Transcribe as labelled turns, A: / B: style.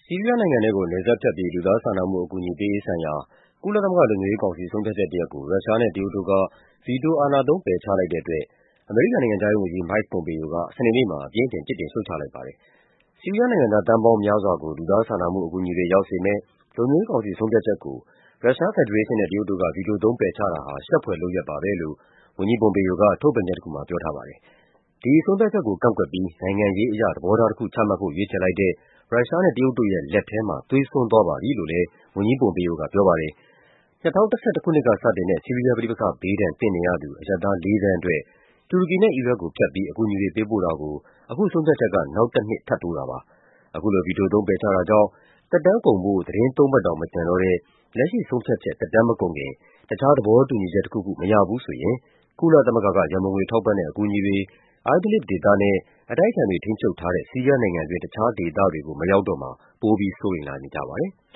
A: ဆီးရီးယားနိုင်ငံထဲကို နယ်စပ်ဖြတ်ပြီး လူသားစာနာမှုအကူအညီပေးရေးဆိုင်ရာ ကုလသမဂ္ဂလုံခြုံရေးကောင်စီ ဆုံးဖြတ်ချက်တရပ်ကို ရုရှားနဲ့ တရုတ်တို့က ဗီတိုအာဏာသုံး ပယ်ချလိုက်တဲ့အတွက် အမေရိကန်နိုင်ငံခြားရေးဝန်ကြီး Mike Pompeo က စနေနေ့မှာ အပြင်းအထန် ပြစ်တင်ရှုတ်ချလိုက်ပါတယ်။ ဆီးရီးယားနိုင်ငံသား သန်းပေါင်းများစွာကို လူသားစာနာမှုအကူအညီတွေ ရောက်စေမယ့် လုံခြုံရေးကောင်စီဆုံးဖြတ်ချက်ကို ရုရှားဖက်ဒရေးရှင်းနဲ့ တရုတ်တို့က ဗီတိုသုံး ပယ်ချတာဟာ ရှက်ဖွယ်လုပ်ရပ်ပါပဲလို့ ဝန်ကြီး Pompeo က ထုတ်ပြန်ချက်တခုမှာ ပြောထားပါတယ်။ ဒီဆုံးဖြတ်ချက်ကို ကန့်ကွက်ပြီး နိုင်ငံရေးအရ သဘောထားတခု ချမှတ်ဖို့ ရွေးချယ်လိုက်တဲ့ ရုရှားနဲ့ တရုတ်တို့ရဲ့ လက်ထဲမှာ သွေးစွန်းသွားပါပြီလို့လည်း ဝန်ကြီး Pompeo ကပြောပါတယ်။ ၂၀၁၁ ခုနှစ်ကစတင်တဲ့ ဆီးရီးယားပဋိပက္ခဘေးဒဏ် သင့်နေရသူ အရပ်သား ၄ သန်းအတွက် တူရကီနဲ့ အီရတ်ကိုဖြတ်ပြီး အကူအညီတွေ ပေးပို့တာကို အခုဆုံးဖြတ်ချက်က နောက်တနှစ် ထပ်တိုးတာပါ။ အခုလို ဗီတိုသုံး ပယ်ချတာကြောင့် သက်တမ်းကုန်ဖို့ သီတင်း ၃ ပတ်တောင် မကျန်တော့တဲ့ လက်ရှိဆုံးဖြတ်ချက် သက်တမ်းမကုန်ခင် တခြား သဘောတူညီချက်တခုခု မရဘူးဆိုရင် ကုလသမဂ္ဂက ရန်ပုံငွေထောက်ပံ့တဲ့ အကူအညီတွေ Idlib ဒေသနဲ့ အတိုက်အခံတွေ ထိန်းချုပ်ထားတဲ့ ဆီးရီးယားနိုင်ငံတွင်း တခြားဒေသတွေကို မရောက်တော့မှာ ပိုပြီး စိုးရိမ်လာနေကြပါတယ်။